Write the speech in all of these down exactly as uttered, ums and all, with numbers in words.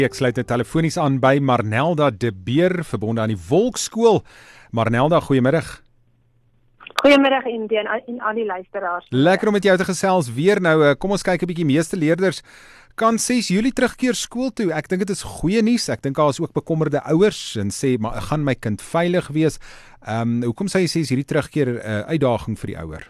Ek sluit dit telefonies aan by Marnelda de Beer, verbonde aan die Volksskool. Marnelda, goeiemiddag. Goeiemiddag Indie en, en al die luisteraars. Lekker om met jou te gesels weer nou. Kom ons kyk 'n bietjie. Meeste leerders kan ses Julie terugkeer skool toe. Ek dink dit is goeie nuus. Ek dink daar is ook bekommerde ouers en sê, maar gaan my kind veilig wees? Ehm um, hoekom sê jy ses Julie terugkeer 'n uh, uitdaging vir die ouer?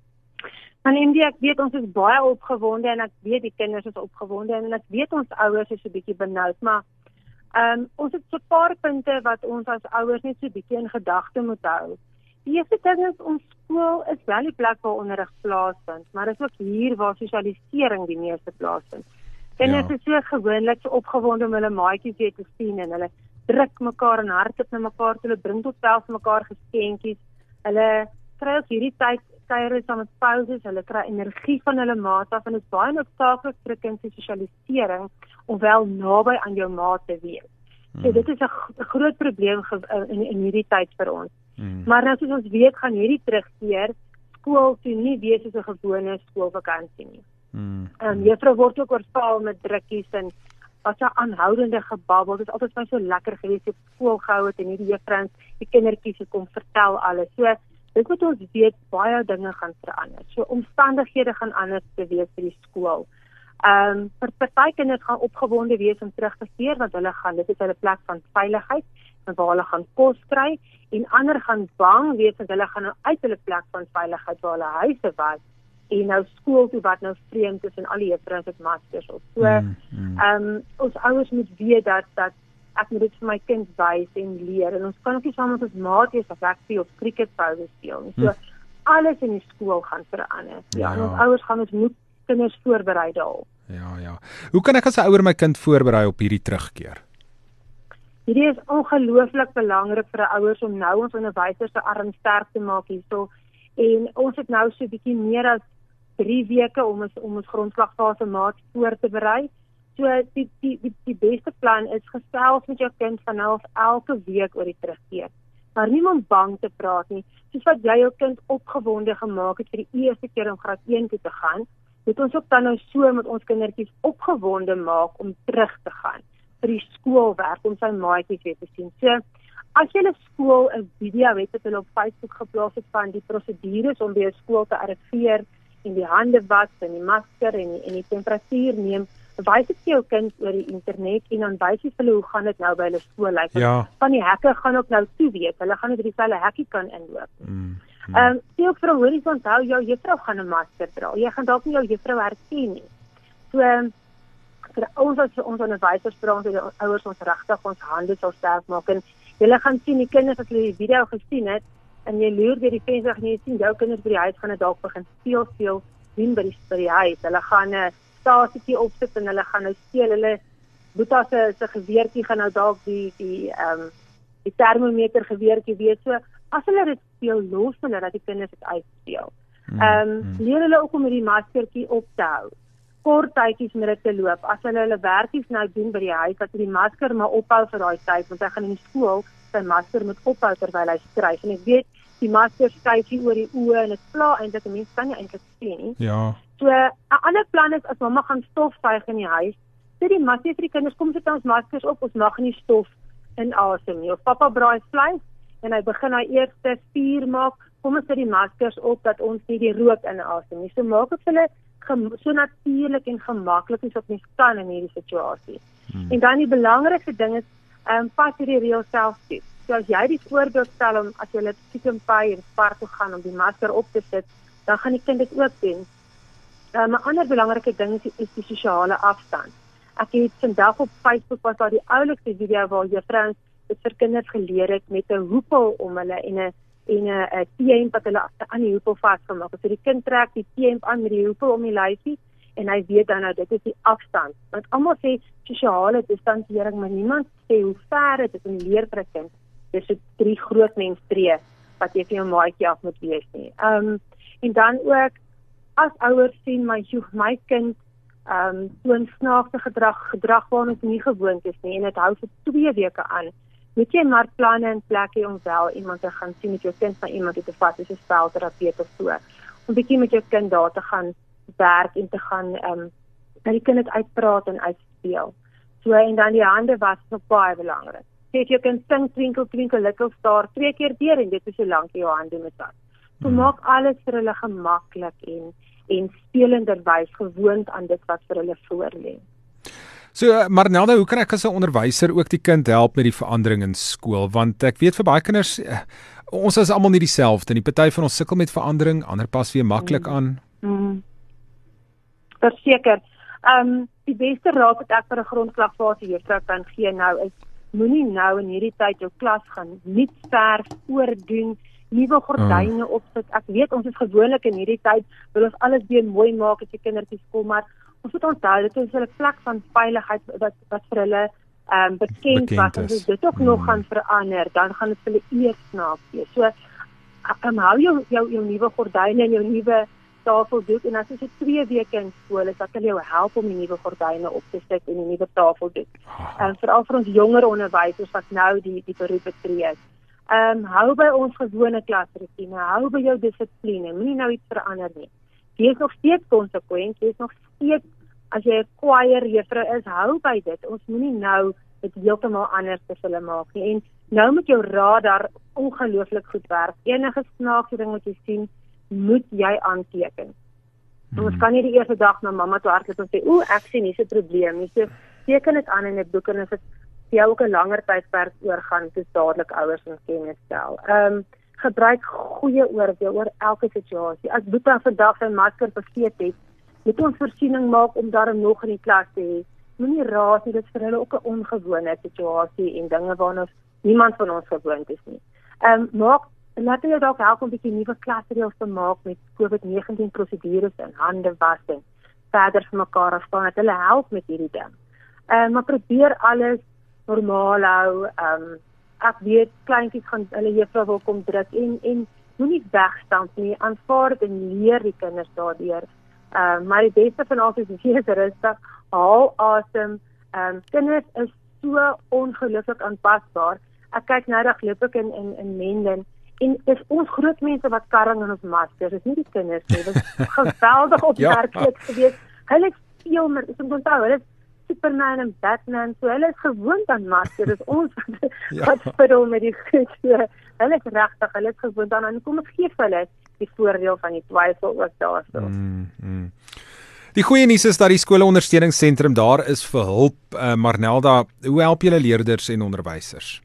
En Indie, ek weet ons is baie opgewonde en ek weet die kinders is opgewonde en ek weet ons ouers is 'n bietjie benoud, maar um, ons het so 'n paar punte wat ons as ouers net so 'n bietjie in gedagte moet hou. Die eerste ding is, ons skool is wel die plek waar onderrig plaasvind, maar dit is ook hier waar sosialisering die meeste plaasvind. Kinders ja. is so gewoonlik so opgewonde om hulle maatjies weer te sien en hulle druk mekaar en hardloop na mekaar, hulle bring tot selfs mekaar geskenkies. Hulle kry ook hierdie tyd kuiere saam met pauses, hulle kry energie van hulle maat af en dit is baie noodsaaklik vir 'n kind se sosialisering om wel naby aan jou maat te wees. Hmm. So dit is 'n groot probleem in, in hierdie tyd vir ons. Hmm. Maar nou soos ons weet, gaan hierdie terugkeer skool toe nie wees soos 'n gewone skoolvakansie nie. Hmm. Um, juffrou word ook oorval met drukkies en wat 'n aanhoudende gebabbel. Dit is altyd vir my so lekker gewees op skool gehou het en hierdie juffrouens, die kindertjies het kom vertel alles. So dit moet ons weet, baie dinge gaan verander. So omstandighede gaan anders te wees vir die skool. Ehm um, vir party kinders gaan opgewonde wees om terug te keer, want hulle gaan, dit is hulle plek van veiligheid, en waar hulle gaan kos kry, en ander gaan bang wees, want hulle gaan nou uit hulle plek van veiligheid waar hulle huise was, en nou skool toe wat nou vreemd is, en al die juffrouens het maskers op. So, ehm mm, mm. um, ons ouers moet weet dat, dat ek moet dit vir my kind wys en leer, en ons kan ook nie saam met ons maat wees of rugby of cricket pauze speel nie. So, hm. alles in die skool gaan verander. Ja, ja. En ons ouers gaan ons moet kinders voorberei daarop. Ja, ja. Hoe kan ek as 'n ouer my kind voorberei op hierdie terugkeer? Hierdie is ongelooflik belangrik vir 'n ouers om nou ons onderwysers se arm sterk te maak hierso. En ons het nou so 'n bietjie meer as drie weke om ons om ons grondslagfase maat voor te berei. So die, die, die, die beste plan is gesels met jou kind vanaf elke week oor die terugkeer. Maar nie om bang te praat nie. Soos wat jy jou kind opgewonde gemaak het vir die eerste keer om graad een toe te gaan, moet ons ook dan nou so met ons kindertjies opgewonde maak om terug te gaan vir die skoolwerk, om sy maatjies weer te sien. So, as jy skool 'n video het wat hulle op Facebook geplaas het van die prosedures om by jou skool te arriveer en die hande was en die masker en die, en die temperatuur neem, wys dit vir jou kind oor die internet en dan wys jy vir hulle hoe gaan dit nou by hulle skool lyk. Ja. Van die hekke gaan ook nou toe weet. Hulle gaan net dieselfde hekkie kan inloop. Ehm, mm, mm. um, sê ook vir hulle hoor onthou jou juffrou gaan 'n masker dra. Jy gaan dalk nie jou juffrou herken nie. So um, vir ons as ons onderwysers vra ons die ouers ons regtig ons hande sal sterk maak en julle gaan sien die kinders as hulle die video gesien het en jy loer deur die venster en jy sien jou kinders by die huis gaan dit dalk begin speel speel doen by die, by die huis. Hulle gaan 'n uh, stasietjie opsit en hulle gaan nou speel, hulle Boeta se se geweertjie gaan nou dalk die die ehm um, die termometer geweertjie wees. So as hulle dit speel, los hulle dat die kinders dit uitspeel. Ehm um, mm. leer hulle ook om met die maskertjie op te hou. Kort tydjies met dit te loop. As hulle hulle werkies nou doen by die huis, dat hulle die masker maar ophou vir daai tyd, want hy gaan in die skool sy masker moet ophou terwyl hy skryf. En ek weet die masker skuif hier oor die oë en dit pla eintlik, mense kan nie eintlik sien nie. Ja. So 'n ander plan is as mamma gaan stofsuig in die huis, sê die masker vir die kinders, kom sit ons maskers op, ons mag nie stof inasem nie. Of pappa braai vleis en hy begin hy eerste vuur maak, kom ons sit die maskers op dat ons nie die rook inasem nie. So maak dit vir hulle so natuurlik en gemaklik as wat mens kan in hierdie situasie. Hmm. En dan die belangrikste ding is, ehm um, pas hierdie reël self toe. So as jy die voorbeeld stel om as jy net Pick n Pay en Spar toe gaan om die masker op te sit, dan gaan die kind dit ook doen. Um, 'n ander belangrike ding is, is die sosiale afstand. Ek het vandag op Facebook was daar die oulikste video waar juffrouens dit vir kinders geleer het met 'n hoepel om hulle en 'n en 'n T-hemp wat hulle aan die hoepel vasgemaak het. So die kind trek die T-hemp aan met die hoepel om die lyfie en hy weet dan nou dit is die afstand. Want almal sê sosiale distansiering, maar niemand sê hoe ver dit is om leer vir 'n kind. Dis so drie groot menstree wat jy vir jou maatjie af moet wees nie. Ehm um, en dan ook as ouers sien my my kind ehm um, toon snaakse gedrag gedrag waarna ons nie gewoond is nie en dit hou vir twee weke aan. Moet jy maar planne in plek hê om wel iemand te gaan sien met jou kind, maar iemand te vat soos 'n spelterapeut of so. Om bietjie met jou kind daar te gaan werk en te gaan ehm um, dat die kind dit uitpraat en uitspeel. So, en dan die hande was nog baie belangrik. Sê jy kan sing Twinkle Twinkle Little Star twee keer deur en dit is so lank jy jou hande moet was. So hmm. maak alles vir hulle gemaklik en en spelenderwys gewoond aan dit wat vir hulle voor lê. So, maar Nelda, hoe kan ek as 'n onderwyser ook die kind help met die verandering in skool? Want ek weet vir baie kinders, eh, ons is almal nie dieselfde nie. Party van ons sukkel met verandering, ander pas weer maklik mm. aan. Mm. Verseker. Ehm um, die beste raad wat ek vir 'n grondslagfase juffrou kan gee nou is moenie nou in hierdie tyd jou klas gaan nuut verf oordoen, nuwe gordyne oh. opsit. Ek weet ons is gewoonlik in hierdie tyd wil ons alles weer mooi maak as die kindertjies kom, maar ons moet onthou dit is 'n plek van veiligheid wat wat vir hulle ehm um, bekend, bekend was. As dit ook mm. nog gaan verander, dan gaan dit vir hulle eers snaaks wees. So um, hou jou jou jou nuwe gordyne en jou nuwe tafeldoek en as jy twee weke in skool is, dat hulle jou help om die nuwe gordyne op te sit en die nuwe tafeldoek. En um, veral vir ons jonger onderwysers wat nou die die beroep betree. Ehm um, hou by ons gewone klasroetine, hou by jou dissipline, moenie nou iets verander nie. Jy is nog steeds konsekwent, jy is nog steeds, as jy 'n choir juffrou is, hou by dit. Ons moenie nou dit heeltemal anders te hulle maak nie. En nou moet jou radar ongelooflik goed werk. Enige snaakse ding wat jy sien, moet jy aanteken. Hmm. Ons kan nie die eerste dag na mamma toe hardloop en sê, "O, ek sien hier's 'n probleem." Jy sê, teken dit aan in 'n boek en as dit vir jou ook 'n langer tydperk oorgaan, dis dadelik ouers in kennis stel. Ehm um, gebruik goeie oordeel oor elke situasie. As Boeta vandag sy masker vergeet het, moet ons voorsiening maak om daarom nog in die klas te hê. Moenie raas nie, dit is vir hulle ook 'n ongewone situasie en dinge waarna niemand van ons gewoond is nie. Ehm um, maak laat jy dalk help om 'n bietjie nuwe klasreëls te maak met COVID negentien prosedures en hande was en verder vir mekaar afstaan, dat hulle help met hierdie ding. Ehm um, maar probeer alles normaal hou. Ehm um, ek weet kleintjies gaan hulle juffrou wil kom druk en en moenie wegstamp nie, aanvaar dit en leer die kinders daardeur. Ehm um, maar die beste van alles is wees rustig, haal asem. Ehm um, kinders is so ongelooflik aanpasbaar. Ek kyk nou dag loop ek in in in Menden en dis ons groot mense wat karring in ons maskers, dis nie die kinders nie. Dit is geweldig opmerklik ja. geweest. Hulle is veel meer, ek moet onthou, hulle is Superman en Batman, so hulle is gewoond aan maskers. Dis ons ja. wat speel met die goed. So, hulle is regtig, hulle is gewoond aan en kom ons gee vir hulle die voordeel van die twyfel ook daarso. Mm, mm. Die goeie nuus is dat die skoolondersteuningssentrum daar is vir hulp. Uh, Marnelda, hoe help julle leerders en onderwysers?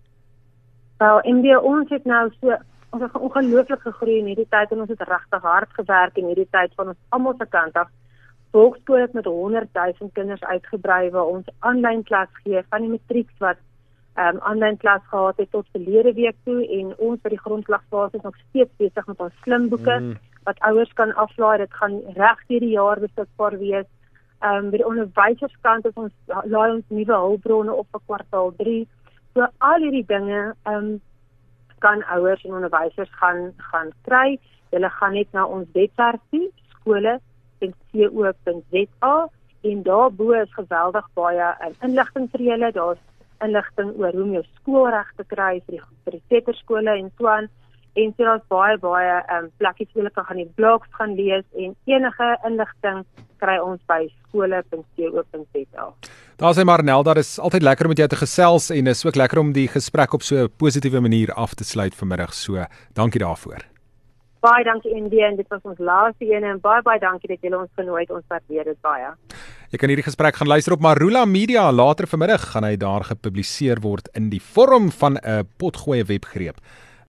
Wel, en die, ons het nou so ons het ongelooflik gegroei in hierdie tyd en ons het regtig hard gewerk in hierdie tyd van ons almal se kant af. Volksskool het met honderd duisend kinders uitgebrei waar ons aanlyn klas gee van die matrieks wat ehm um, aanlyn klas gehad het tot verlede week toe en ons by die grondslagfase is nog steeds besig met ons slimboeke mm. wat ouers kan aflaai. Dit gaan reg deur die jaar beskikbaar wees. Ehm um, by die onderwyserskant is ons laai ons nuwe hulpbronne op vir kwartaal drie. So al hierdie dinge ehm um, kan ouers en onderwysers gaan gaan kry. Hulle gaan net na ons webwerf toe, skole punt co punt za en daarbo is geweldig baie inligting vir julle. Daar's inligting oor hoe om jou skoolreg te kry vir die vir die seterskole en so aan. En so daar's baie baie um, plekkies waar hulle kan die blogs gaan lees en enige inligting kry ons by skole punt co punt za. Daar sê Marnelda, dit is altyd lekker om met jou te gesels en is ook lekker om die gesprek op so 'n positiewe manier af te sluit vanmiddag. So, dankie daarvoor. Baie dankie Indie en dit was ons laaste een en baie baie dankie dat julle ons genooi het. Ons waardeer dit baie. Jy kan hierdie gesprek gaan luister op Marula Media later vanmiddag gaan hy daar gepubliseer word in die vorm van 'n potgoeie webgreep.